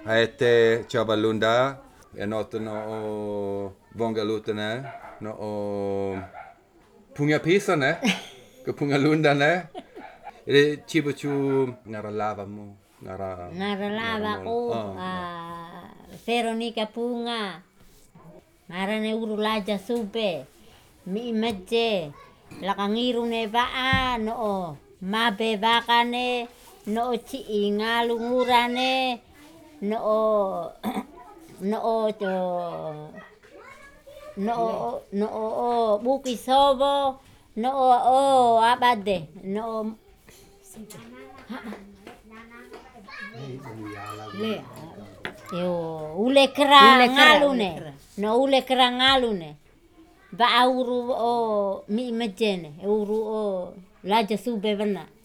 Aete Chabalunda, enoto no o Vongaluta ne, no o Punga Pisa ne, ke Punga Lunda ne. Ede Chibuchu Naralava mo, Naralava ko, Veronica Punga, Marane Urulaja Supe, Mi Meje, Lakangiru ne Baa, no Mabe Bakane, no Chi Ingalungurane, no no Buki Sobo, no Abade, no yo ule kera ngalune, no ule kera ngalune, ba uru o mi mejene, uru o laja sube bana.